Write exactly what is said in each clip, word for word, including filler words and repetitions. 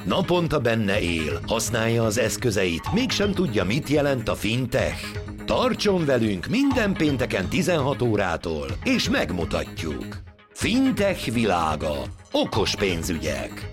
Naponta benne él, használja az eszközeit, mégsem tudja, mit jelent a fintech. Tartson velünk minden pénteken tizenhat órától, és megmutatjuk. Fintech világa. Okos pénzügyek.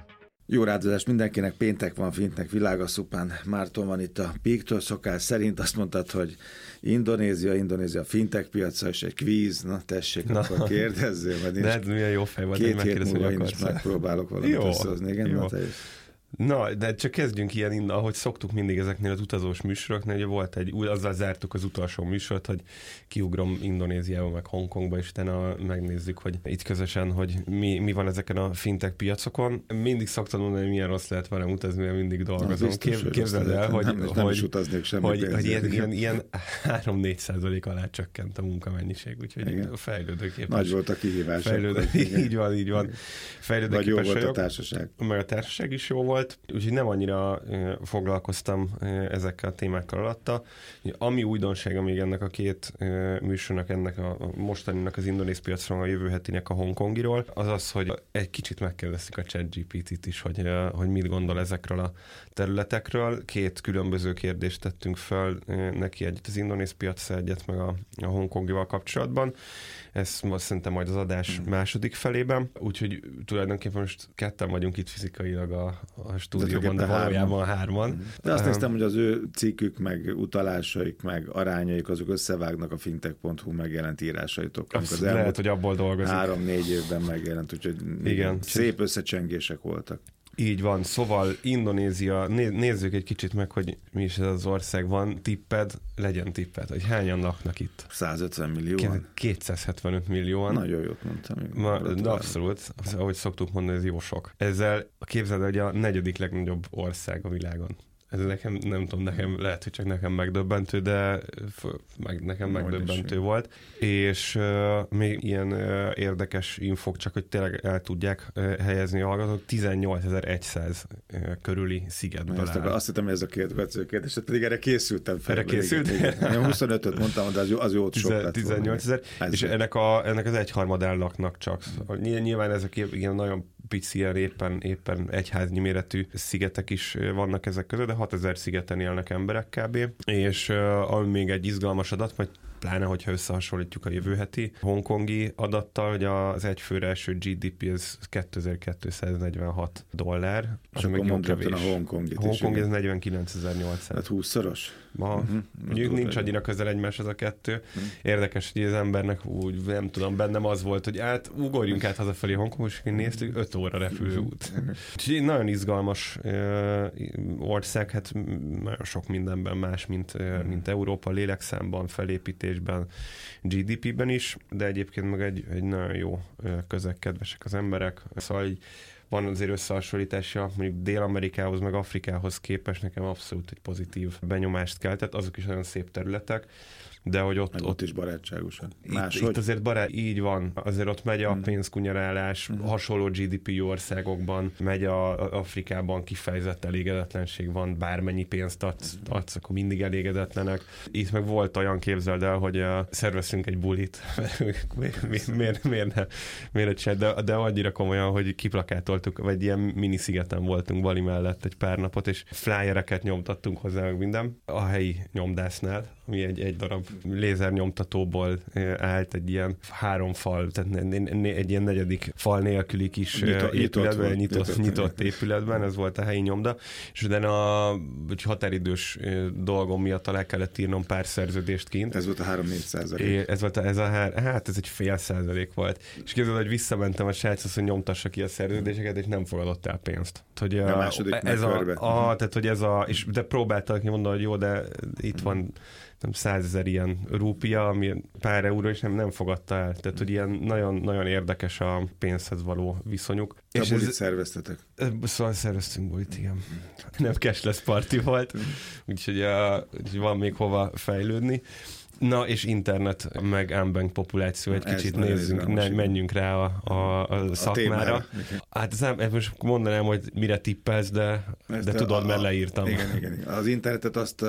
Jó rádozást mindenkinek, péntek van, Fintech világa, Szupán Márton van itt a Píktől, szokás szerint azt mondtad, hogy Indonézia, Indonézia fintech piaca, és egy kvíz, na tessék, na, akkor kérdezzél, mert de ez milyen jó fej volt, két hét múlva én is megpróbálok valamit összehozni, igen, jó. Na, te is. Na, de csak kezdjünk ilyen, ahogy szoktuk mindig ezeknél az utazós műsoroknál, ugye volt egy, azzal zártuk az utolsó műsort, hogy kiugrom Indonéziába, meg Hongkongba, és utána megnézzük, hogy itt közösen, hogy mi, mi van ezeken a fintech piacokon. Mindig szoktam mondani, hogy milyen rossz lehet velem utazni, mert mindig dolgozom. Na, biztos, Képzeld el, hogy, nem, hogy, nem is utaznék semmi hogy, pénzért, hogy ilyen, ilyen, ilyen három-négy százalék alá csökkent a munkamennyiség, úgyhogy igen. fejlődőképes. Nagy volt a kihívás. Fejlődő, így van, így van. Vagy jó volt a társaság. Meg a társaság is jó volt, úgyhogy nem annyira e, foglalkoztam e, ezekkel a témákkal alatta. Ami újdonsága még ennek a két e, műsornak, ennek a, a mostaninak az indonéz piacról, a jövő hetinek a hongkongiról, az az, hogy egy kicsit megkérdeztük a ChatGPT-t is, hogy, e, hogy mit gondol ezekről a területekről. Két különböző kérdést tettünk föl e, neki, egyet az indonéz piac, egyet meg a, a hongkongival kapcsolatban. Ez most szerintem majd az adás mm. második felében, úgyhogy tulajdonképpen most ketten vagyunk itt fizikailag a, a stúdióban, de valójában hárman. De azt um, néztem, hogy az ő cikkük, meg utalásaik, meg arányaik, azok összevágnak a fintech pont hu megjelent írásaitok. Az lehet, hogy abból dolgozik. Három-négy évben megjelent, úgyhogy igen. Szép összecsengések voltak. Így van, szóval Indonézia, nézzük egy kicsit meg, hogy mi is ez az ország van, tipped, legyen tipped, hogy hányan laknak itt? százötven millióan. kétszázhetvenöt millióan. Nagyon jót mondtam. Ma, de abszolút, ahogy szoktuk mondani, ez jó sok. Ezzel képzeld, hogy a negyedik legnagyobb ország a világon. Ez nekem, nem tudom, nekem lehet, hogy csak nekem megdöbbentő, de meg, nekem Majd megdöbbentő volt. És uh, még ilyen uh, érdekes infok, csak hogy tényleg el tudják uh, helyezni a hallgatók, tizennyolcezer-száz uh, körüli szigetből áll. Azt hittem, hogy ez a következő kérdés, pedig erre készültem fel. Erre készült? Én huszonötöt mondtam, de az jó, az jót sok lett. tizennyolcezer, és ennek, a, ennek az egyharmadán laknak csak. Nyilván ezek ilyen nagyon pici, ilyen éppen, éppen egyháznyi méretű szigetek is vannak ezek között, de hatezer szigeten élnek emberek kb. És uh, ami még egy izgalmas adat, majd pláne, hogyha összehasonlítjuk a jövő heti hongkongi adattal, hogy az egyfőre eső gé dé pé az kétezer-kétszáznegyvenhat dollár. És akkor mondhatod a Hongkongit is. Hongkong ez negyvenkilencezer-nyolcszáz. Tehát húszszoros? Ma, uh-huh. Mondjuk nincs annyira közel egymáshoz a kettő. Uh-huh. Érdekes, hogy az embernek úgy, nem tudom, bennem az volt, hogy át, ugorjunk át hazafelé Hongkong, és néztük, öt óra repülőút. Uh-huh. Úgyhogy nagyon izgalmas uh, ország, hát nagyon sok mindenben más, mint, uh, mint Európa, lélekszámban, felépítésben, gé dé pé-ben is, de egyébként meg egy, egy nagyon jó közeg, kedvesek az emberek. Szóval így van azért összehasonlítása, mondjuk Dél-Amerikához, meg Afrikához képest nekem abszolút egy pozitív benyomást keltett, azok is nagyon szép területek, de hogy ott... ott, ott is barátságosan. Itt, itt azért barát, így van, azért ott megy a pénzkunyarálás, mm. hasonló gé dé pé országokban, megy a, a Afrikában kifejezett elégedetlenség van, bármennyi pénzt adsz, adsz, akkor mindig elégedetlenek. Itt meg volt olyan, képzeld el, hogy uh, szerveztünk egy bulit, miért, miért, miért, miért ne, miért ne de, de annyira komolyan, hogy kiplakátoltuk, vagy ilyen mini szigeten voltunk Bali mellett egy pár napot, és flyereket nyomtattunk hozzá, meg minden, a helyi nyomdásznál, ami egy, egy darab lézernyomtatóból állt, egy ilyen három fal, tehát egy ilyen negyedik fal nélküli kis Nyito, épületben, nyitott, nyitott, nyitott épületben, ez volt a helyi nyomda, és utána a határidős dolgom miatt alá kellett írnom pár szerződést kint. Ez volt a három-négy százalék. Ez volt a, ez a hár, hát ez egy fél százalék volt. És képzeld, hogy visszamentem a sráchoz, hogy nyomtassa ki a szerződéseket, és nem fogadott el pénzt. Hogy a, a második ez a, a, tehát, hogy ez a, és de próbáltak mondani, hogy jó, de itt van nem százezer ilyen rúpia, ami pár euró, és nem, nem fogadta el. Tehát, hogy ilyen nagyon, nagyon érdekes a pénzhez való viszonyuk. Te és bulit ez, szerveztetek? Szóval szerveztünk bulit, igen. Nem cashless party volt, úgyhogy, a, úgyhogy van még hova fejlődni. Na, és internet, meg unbanked populáció, egy ez kicsit nézzünk, ne, menjünk rá a, a, a szakmára. A hát ez, most mondanám, hogy mire tippelsz, de, de tudod, a, mert leírtam. Igen, igen, igen. Az internetet azt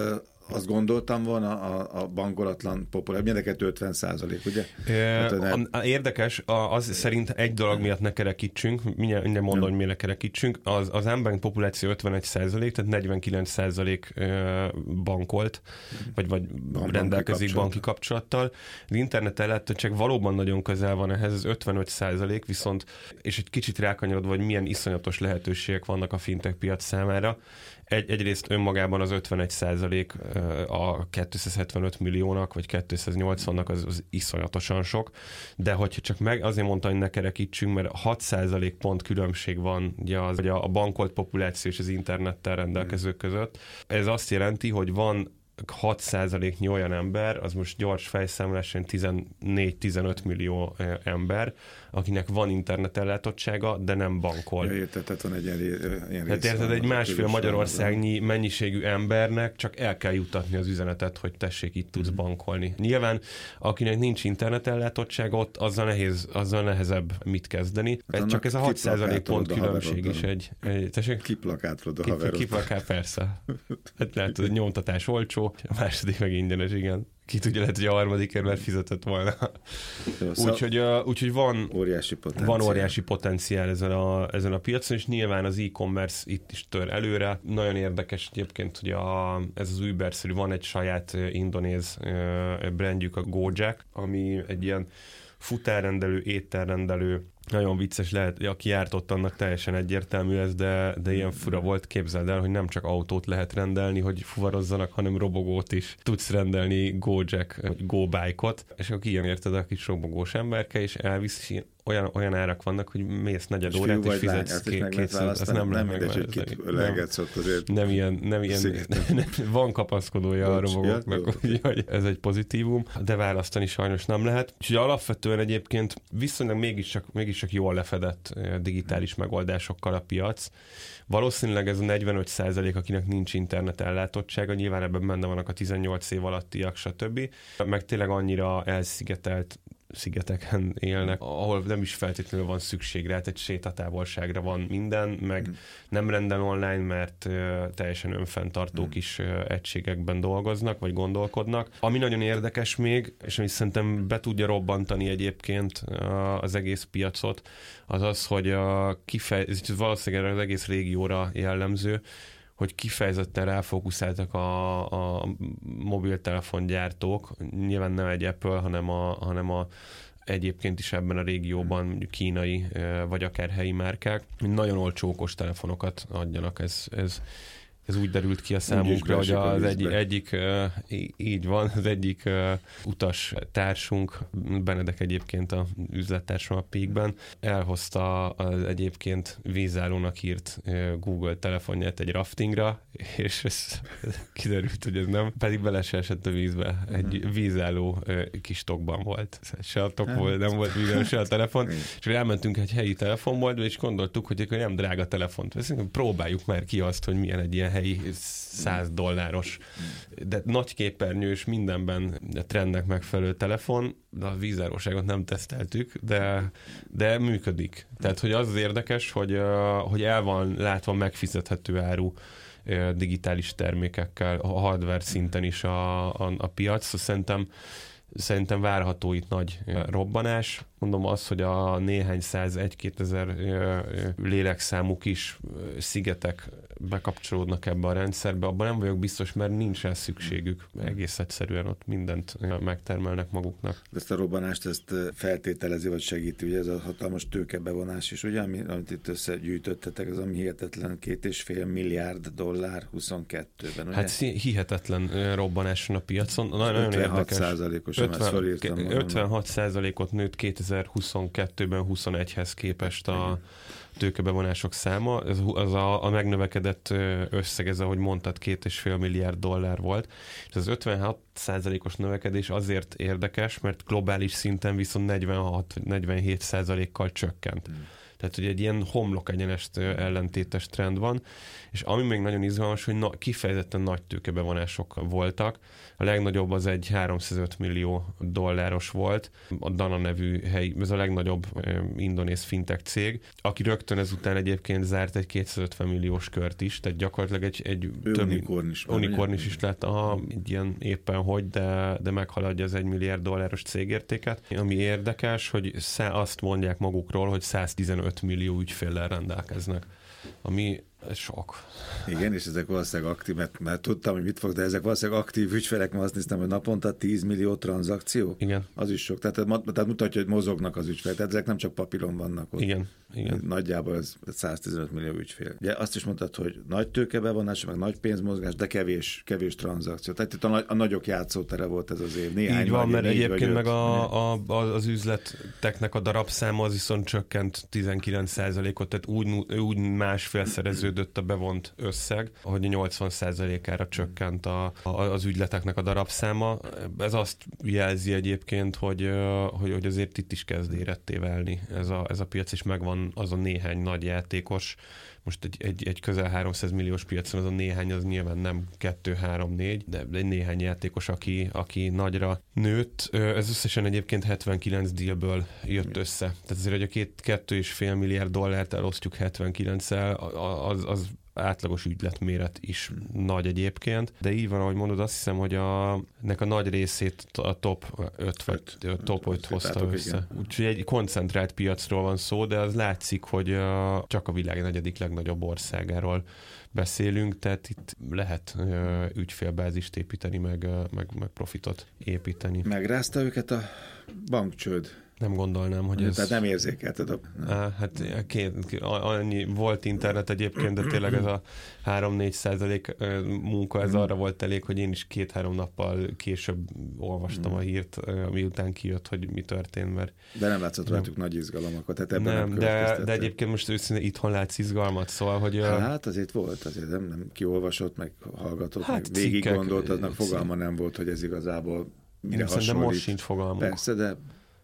azt gondoltam volna, a, a bankolatlan populáció, mind a kettő ötven százalék, ugye? Hát, érdekes, az szerint egy dolog miatt ne kerekítsünk, mindjárt mondom, hogy miért ne kerekítsünk, az, az unbanked populáció ötvenegy százalék, tehát negyvenkilenc százalék bankolt, vagy, vagy banki rendelkezik banki kapcsolattal. Az internet ellátottság valóban nagyon közel van ehhez, az ötvenöt százalék, viszont, és egy kicsit rákanyarodva, hogy milyen iszonyatos lehetőségek vannak a fintech piac számára. Egy, egyrészt önmagában az ötvenegy százalék a kétszázhetvenöt milliónak, vagy kétszáznyolcvannak az, az iszonyatosan sok, de hogyha csak meg, azért mondtam, hogy ne kerekítsünk, mert hat százalék pont különbség van ugye az, ugye a bankolt populáció és az internettel rendelkezők között. Ez azt jelenti, hogy van hat százaléknyi olyan ember, az most gyors fejszámlásán tizennégy-tizenöt millió ember, akinek van internetellátottsága, de nem bankol. Ja, érted, tehát van egy ilyen, ilyen hát érted, egy másfél Magyarországnyi mennyiségű embernek csak el kell juttatni az üzenetet, hogy tessék, itt tudsz mm. bankolni. Nyilván, akinek nincs internetellátottsága, ott azzal, nehéz, azzal nehezebb mit kezdeni. Hát csak ez a hat százalék pont különbség is egy... egy tessék? Kiplakátolod a Kip, haverod. Kiplakát, persze. Hát lehet, hogy nyomtatás olcsó, a második meg ingyenes, igen. Ki tudja, lehet, hogy a harmadikért már fizetett volna. Úgyhogy uh, úgy, van, óriási potenciál. van óriási potenciál ezen a, ezen a piacon, és nyilván az e-commerce itt is tör előre. Nagyon érdekes egyébként, hogy a, ez az Uber-szerű, van egy saját indonéz uh, brandjük, a Gojek, ami egy ilyen futárrendelő, ételrendelő, nagyon vicces lehet, aki járt ott, annak teljesen egyértelmű ez, de, de ilyen fura volt, képzeld el, hogy nem csak autót lehet rendelni, hogy fuvarozzanak, hanem robogót is. Tudsz rendelni Gojek, vagy Go-bike-ot, és akkor ilyen érted a kis robogós emberke, és elvisz, és olyan, olyan árak vannak, hogy mész negyed órát, és fizetsz kétszáz. Azt nem lehet megválasztani. Nem ilyen, nem ilyen, nem, van kapaszkodója a robogóknak, hogy ez egy pozitívum, de választani sajnos nem lehet. Úgyhogy alapvetően egyébként viszonylag mégiscsak, mégiscsak jól lefedett digitális megoldásokkal a piac. Valószínűleg ez a negyvenöt százalék, akinek nincs internet ellátottsága, nyilván ebben benne vannak a tizennyolc év alattiak, stb. Meg tényleg annyira elszigetelt szigeteken élnek, ahol nem is feltétlenül van szükség rá, egy sétatávolságra van minden, meg mm. nem rendel online, mert uh, teljesen önfenntartó mm. kis uh, egységekben dolgoznak, vagy gondolkodnak. Ami nagyon érdekes még, és ami szerintem be tudja robbantani egyébként uh, az egész piacot, az az, hogy uh, kifej... ez valószínűleg az egész régióra jellemző, hogy kifejezetten ráfókuszáltak a, a mobiltelefongyártók, nyilván nem egy Apple, hanem a, hanem a egyébként is ebben a régióban mondjuk kínai vagy akár helyi márkák, nagyon olcsó okos telefonokat adjanak. Ez, ez, ez úgy derült ki a számunkra, hogy az egy, egyik, így van, az egyik utas társunk, Benedek egyébként a üzlettársam a Peakben, elhozta az egyébként vízállónak írt Google telefonját egy raftingra, és ez kiderült, hogy ez nem, pedig bele se esett a vízbe. Egy vízálló kis tokban volt. Se a tok volt, nem volt vízálló, se a telefon. És elmentünk egy helyi telefonboltba, és gondoltuk, hogy nem drága telefont veszünk, próbáljuk már ki azt, hogy milyen egy ilyen helyi száz dolláros, de nagy képernyős, mindenben a trendnek megfelelő telefon, de a vízállóságot nem teszteltük, de, de működik. Tehát, hogy az, az érdekes, hogy, hogy el van látva megfizethető áru digitális termékekkel, a hardware szinten is a, a, a piac. Szóval szerintem, szerintem várható itt nagy robbanás. Mondom azt, hogy a néhány száz, egy-két ezer lélekszámú kis szigetek bekapcsolódnak ebbe a rendszerbe, abban nem vagyok biztos, mert nincs rá szükségük. Egész egyszerűen ott mindent megtermelnek maguknak. De ezt a robbanást ezt feltételezi, vagy segíti, ugye ez a hatalmas tőkebevonás is, ugye, amit itt összegyűjtöttetek, az ami hihetetlen két és fél milliárd dollár huszonkettőben, ugye? Hát hihetetlen robbanás van a piacon. Nagyon ötvenhat százalékosan, ezt felírtam. ötvenhat százalékot nőtt kétezer-huszonkettőben huszonegyhez képest a tőkebevonások száma. Ez az a, a megnövekedett összeg, ez ahogy mondtad, két és fél milliárd dollár volt. És az ötvenhat százalékos növekedés azért érdekes, mert globális szinten viszont negyvenhat-negyvenhét százalékkal csökkent. Hmm. Tehát, hogy egy ilyen homlok egyenest ellentétes trend van, és ami még nagyon izgalmas, hogy na, kifejezetten nagy tőkebevonások voltak. A legnagyobb az egy háromszázöt millió dolláros volt, a Dana nevű helyi, ez a legnagyobb eh, indonéz fintech cég, aki rögtön ezután egyébként zárt egy kétszázötven milliós kört is, tehát gyakorlatilag egy, egy több unikornis, unikornis is lett, aha, egy ilyen éppen hogy, de, de meghaladja az egy milliárd dolláros cégértéket. Ami érdekes, hogy szá, azt mondják magukról, hogy száztizenöt millió ügyféllel rendelkeznek, ami sok. Igen, és ezek valószínűleg aktív, mert, mert tudtam, hogy mit fog, de ezek valószínűleg aktív ügyfelek, mert azt néztem, hogy naponta tíz millió tranzakció. Igen. Az is sok. Tehát, tehát mutatja, hogy mozognak az ügyfelek. Tehát ezek nem csak papíron vannak ott. Igen. Igen. Nagyjából ez száztizenöt millió ügyfél. Ugye azt is mondtad, hogy nagy tőkebevonás, meg nagy pénzmozgás, de kevés, kevés tranzakció. Tehát itt a, a nagyok játszótere volt ez az év. Néhány így van, mert egyébként meg a, a, a, az üzleteknek a darabszáma az viszont csökkent tizenkilenc százalékot, tehát úgy, úgy másfél szereződött a bevont összeg, hogy nyolcvan százalékára csökkent a, a, az ügyleteknek a darabszáma. Ez azt jelzi egyébként, hogy, hogy, hogy azért itt is kezd éretté válni ez a, ez a piac, és megvan az a néhány nagy játékos. Most egy, egy, egy közel háromszáz milliós piacon az a néhány, az nyilván nem kettő, három, négy, de egy néhány játékos, aki, aki nagyra nőtt. Ez összesen egyébként hetvenkilenc dealből jött össze. Tehát azért, hogy a két, kettő és fél milliárd dollárt elosztjuk hetvenkilenccel, az, az átlagos ügyletméret is nagy egyébként, de így van, ahogy mondod, azt hiszem, hogy a, nek a nagy részét a top öt, vagy öt, top öt hozta össze. Úgyhogy egy koncentrált piacról van szó, de az látszik, hogy a, csak a világ negyedik legnagyobb országáról beszélünk, tehát itt lehet ö, ügyfélbázist építeni, meg, meg, meg profitot építeni. Megrázta őket a bankcsőd? Nem gondolnám, hogy ez... Tehát nem érzékelted a... Á, hát két, annyi volt internet egyébként, de tényleg ez a három-négy százalék munka, ez arra volt elég, hogy én is két-három nappal később olvastam a hírt, miután kijött, hogy mi történt, mert... De nem látszott rajtuk nagy izgalomakat, tehát ebben nem, nem de, de egyébként most őszintén itthon látsz izgalmat, szóval, hogy... Hát azért volt, azért nem, nem kiolvasott, meg hallgatott, hát meg végig gondolt, aznak fogalma nem volt, hogy ez igazából mire hasonlít. De most sincs fogalmunk. Persze, de...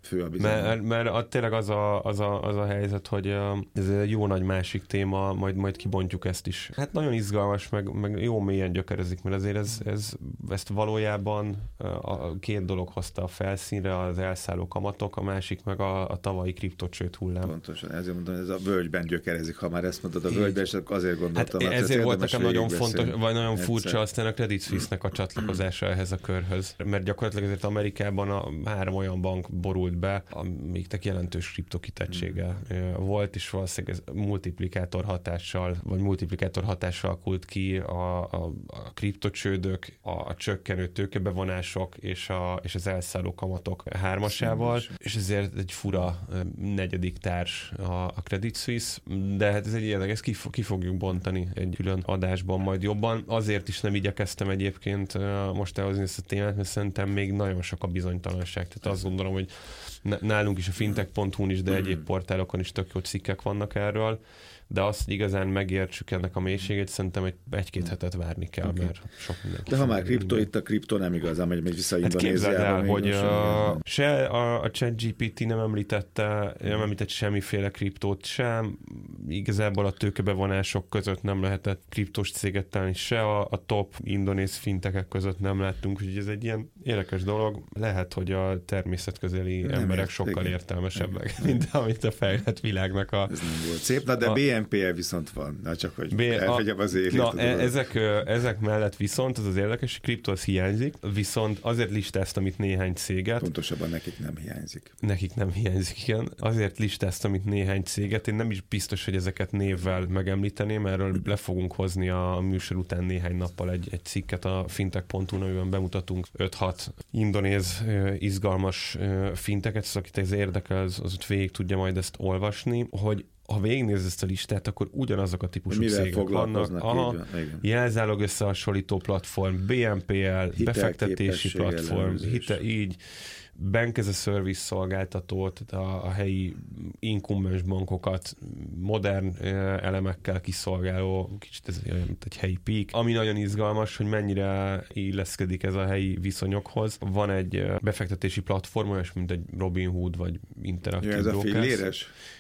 Mert, mert a, tényleg az a, az, a, az a helyzet, hogy ez egy jó nagy másik téma, majd, majd kibontjuk ezt is. Hát nagyon izgalmas, meg, meg jó mélyen gyökerezik, mert azért ez, ez, ezt valójában a két dolog hozta a felszínre, az elszálló kamatok, a másik meg a, a tavalyi kriptocsőd hullám. Pontosan, ezért mondom, ez a völgyben gyökerezik, ha már ezt mondod a völgyben, és azért gondoltam. Hát ezért volt nekem nagyon fontos, vagy nagyon egyszer. Furcsa aztán a Credit Suisse-nek a csatlakozása ehhez a körhöz. Mert gyakorlatilag azért Amerikában a három olyan bank borult be, amiknek jelentős kriptokitettsége mm. volt, és valószínűleg ez multiplikátor hatással, vagy multiplikátor hatással alakult ki a, a, a kriptocsődök, a, a csökkenő tőkebevonások és, a, és az elszálló kamatok hármasával, Színűs. És ezért egy fura negyedik társ a, a Credit Suisse, de hát ez egy érdekes, ezt ki, ki fogjuk bontani egy külön adásban majd jobban. Azért is nem igyekeztem egyébként most elhozni ezt a témát, mert szerintem még nagyon sok a bizonytalanság. Tehát azt gondolom, hogy nálunk is a fintech pont hu-n is, de egyéb portálokon is tök jó cikkek vannak erről, de azt, hogy igazán megértsük ennek a mélységét, szerintem egy, egy-két hetet várni kell, okay. mert sok mindenki. De ha már kripto, itt a kripto nem igazán megy, megy vissza hát Indonéziába. hogy a, se a, a ChatGPT nem említette, nem említett semmiféle kriptót sem, igazából a tőkebevonások között nem lehetett kriptos céget találni, se a, a top indonéz fintekek között nem láttunk, úgyhogy ez egy ilyen érdekes dolog. Lehet, hogy a természetközeli nem emberek ért, sokkal igen. értelmesebbek, igen. mint amit a fejlett világnak a... Ez nem volt szép, na de a, bé en pé el viszont van, na csak hogy B, elfegyem az élet. Na, e, ezek, ezek mellett viszont, az az érdekes, hogy kripto az hiányzik, viszont azért listáztam itt néhány céget. Pontosabban nekik nem hiányzik. Nekik nem hiányzik, igen. Azért listáztam itt néhány céget, én nem is biztos, hogy ezeket névvel megemlíteném, erről le fogunk hozni a műsor után néhány nappal egy, egy cikket a fintech pont hu-n, amiben bemutatunk öt-hat indonéz izgalmas finteket, szóval akit ez érdekel, az, az ott végig tudja majd ezt olvasni, hogy ha végignéz ezt a listát, akkor ugyanazok a típusú cégek vannak. Aha, jelzálog összehasonlító platform, bé en pé el, befektetési platform, hite, így, Bank as a Service szolgáltató, tehát a, a helyi incumbens bankokat modern elemekkel kiszolgáló, kicsit ez egy helyi peak. Ami nagyon izgalmas, hogy mennyire illeszkedik ez a helyi viszonyokhoz. Van egy befektetési platform, olyas, mint egy Robinhood vagy Interactive ja, ez Brokers. a filléres?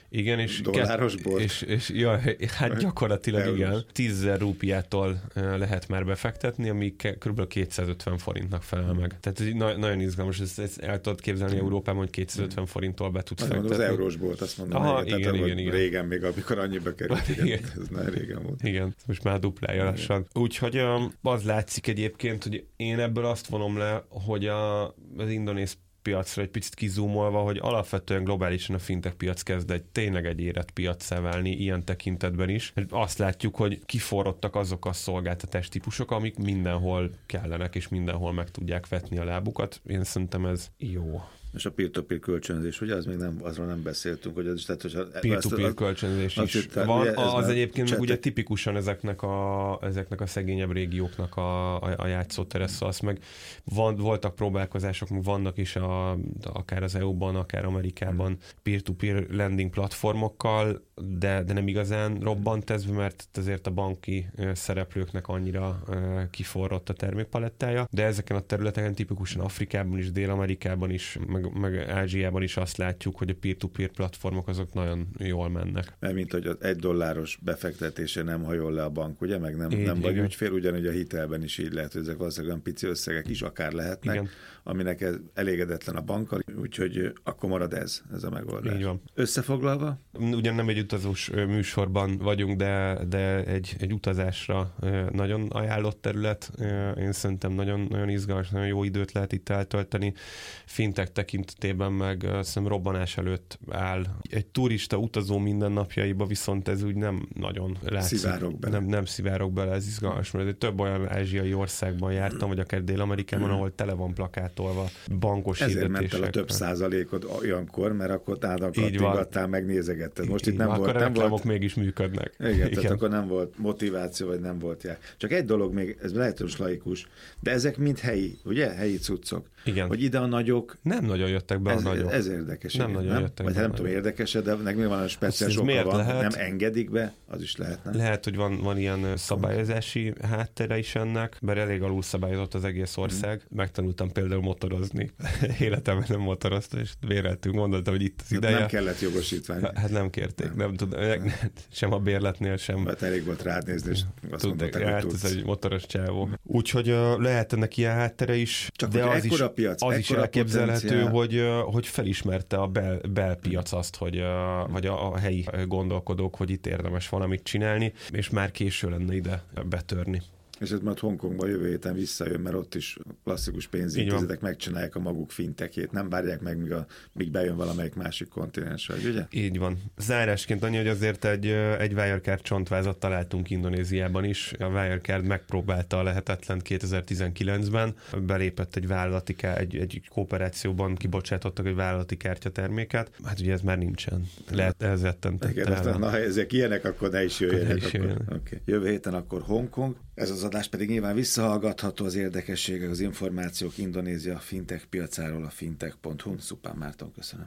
Igen, és dolláros kett, bolt. És, és ja, hát gyakorlatilag Eurós. igen. tízezer rúpiától lehet már befektetni, ami kb. kétszázötven forintnak felel meg. Tehát ez na- nagyon izgalmas, ezt, ezt el tudod képzelni Európában, hogy kétszázötven forinttól be tudsz fektetni. Az eurós bolt, azt mondom. Aha, igen, igen, tehát, igen, igen. Régen még, amikor annyiba került, igen, igen. Ez nagyon régen volt. Igen, most már duplája lassan. Úgyhogy az látszik egyébként, hogy én ebből azt vonom le, hogy a, az indonéz piacra egy picit kizúmolva, hogy alapvetően globálisan a fintech piac kezd egy tényleg egy érett piaccá válni ilyen tekintetben is. Azt látjuk, hogy kiforrottak azok a szolgáltatás típusok, amik mindenhol kellenek, és mindenhol meg tudják vetni a lábukat. Én szerintem ez jó. És a peer-to-peer kölcsönzés, ugye az még nem, azról nem beszéltünk, hogy az is, tehát hogyha... Peer-to-peer kölcsönzés is itt, van, ugye, az egyébként meg ugye tipikusan ezeknek a, ezeknek a szegényebb régióknak a, a, a játszótere, szóval azt meg van, voltak próbálkozások, meg vannak is a, akár az é u-ban, akár Amerikában peer-to-peer lending platformokkal, de, de nem igazán robbant ez, mert azért a banki szereplőknek annyira kiforrott a termékpalettája, de ezeken a területeken tipikusan Afrikában is, Dél-Amerikában is, meg, meg Ázsiában is azt látjuk, hogy a peer-to-peer platformok azok nagyon jól mennek. Mert mint hogy az egy dolláros befektetése nem hajol le a bank, ugye? Meg nem, így, nem vagy igen. ügyfél, ugyanúgy a hitelben is így lehet, hogy ezek valószínűleg olyan pici összegek is akár lehetnek, igen. Aminek ez elégedetlen a bankkal, úgyhogy akkor marad ez, ez a megoldás. Így van. Összefoglalva? Ugyan nem egy utazós műsorban vagyunk, de, de egy, egy utazásra nagyon ajánlott terület. Én szerintem nagyon, nagyon izgalmas, nagyon jó időt lehet itt eltölteni. Fintech tekintetében meg szerintem robbanás előtt áll. Egy turista utazó mindennapjaiba viszont ez úgy nem nagyon látszik. Szivárok bele. Nem, nem szivárok bele, ez izgalmas, mert több olyan ázsiai országban jártam, vagy akár Dél-Amerikában, ahol tele van plakátolva bankos ezért hirdetésekkel. ment el a több százalékod olyankor, mert akkor tálnak kattingattál, meg nézegetted. Most itt nem akkor volt... a nem reklámok volt... mégis működnek. Igen, Igen, tehát akkor nem volt motiváció, vagy nem volt jár. Csak egy dolog még, ez lehetős laikus, de ezek mind helyi, ugye? Helyi cuccok. Igen. Hogy ide a nagyok... Nem nagyon jöttek be ez, a nagyok. Ez érdekes. Nem igen, nagyon nem? jöttek Vagy be nem a tudom, nagyok. érdekes, de nek még van a speciális ez oka van. lehet? Nem engedik be, az is lehet, nem? Lehet, hogy van, van ilyen szabályozási háttere is ennek, bár elég alul szabályozott az egész ország. Hmm. Megtanultam például motorozni. Életemben nem motoroztam, és véreltünk, gondoltam, hogy itt az ideje. Nem kellett jogosítvány. Hát nem kérték, nem, nem tudom, sem a bérletnél, sem. Hát elég volt rád nézni, és azt mondták, hát hogy ez tudsz. egy motoros csávó. Úgyhogy uh, lehet ennek ilyen háttere is, csak de az is, piac, az is elképzelhető, potenciál. hogy, uh, hogy felismerte a bel, belpiac azt, hogy, uh, vagy a, a helyi gondolkodók, hogy itt érdemes valamit csinálni, és már késő lenne ide betörni. És ez majd Hongkongban jövő héten visszajön, mert ott is klasszikus pénzintézetek megcsinálják a maguk fintekét, nem várják meg, míg, a, míg bejön valamelyik másik kontinensre, ugye? Így van. Zárásként annyi, hogy azért egy, egy Wirecard csontvázat találtunk Indonéziában is. A Wirecard megpróbálta a lehetetlen kétezer-tizenkilencben, belépett egy vállalati, egy, egy kooperációban kibocsátottak egy vállalati kártyaterméket. Hát ugye ez már nincsen. Lehet, ez rettentette. Na, ha ezek ilyenek, akkor ne is jöjjenek. Is akkor. jöjjenek. Okay. Jövő héten akkor Hongkong. Ez az adás pedig nyilván visszahallgatható, az érdekességek, az információk Indonézia fintech piacáról a fintech pont hu. Szupán Márton, köszönöm.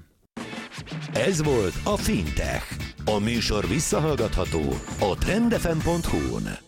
Ez volt a Fintech. A műsor visszahallgatható a trend f m pont hu-n.